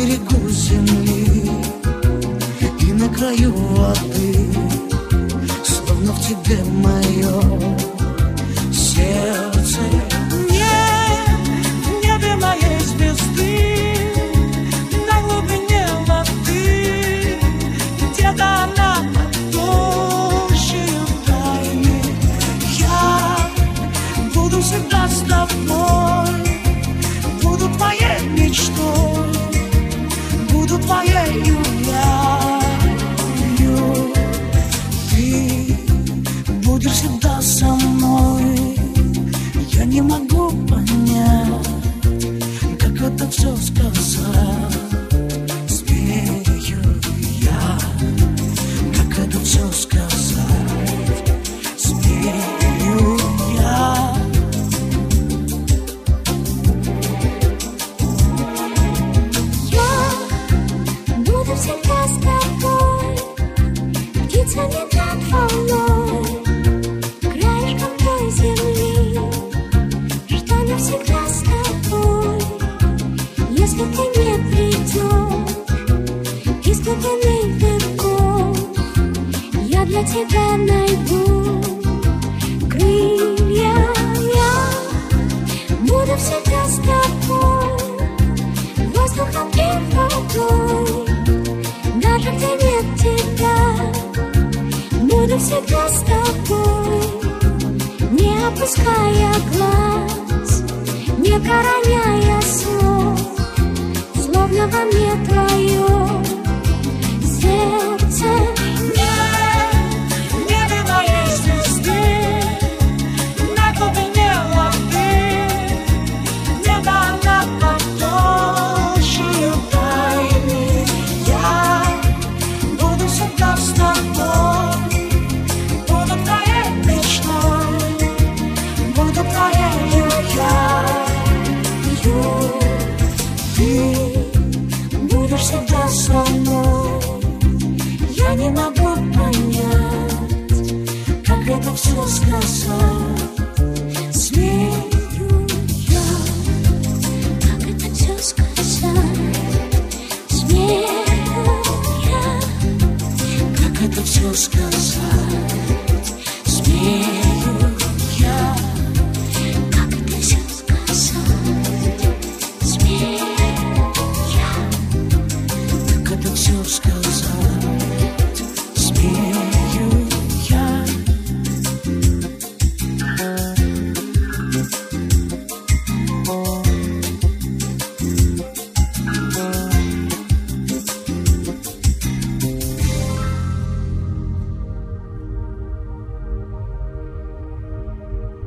берегу земли и на краю воды, словно в тебе мое сердце. В небе моей звезды, на глубине воды, где-то она отдушив тайны. Я буду всегда с тобой, буду твоей мечтой, буду твоею явью. Ты будешь всегда со мной. Я не могу понять, как это все сказать. Смею я, как это все сказать. Смею я. Я буду всегда с тобой, птица не над волной, краешком той земли, что навсегда с тобой. Если ты не придешь из глубины веков, я для тебя найду крылья. Я буду всегда с тобой, воздухом и водой, даже где нет тебя. Буду всегда с тобой, не опуская глаз, не роняя слов, словно во мне твое сердце. В небе моей звезды, на глубине воды, где-то она отдушив тайны. Я буду всегда с тобой, буду твоей мечтой, буду твоею явью. Ты будешь всегда со мной. Я не могу понять, как это все сказать.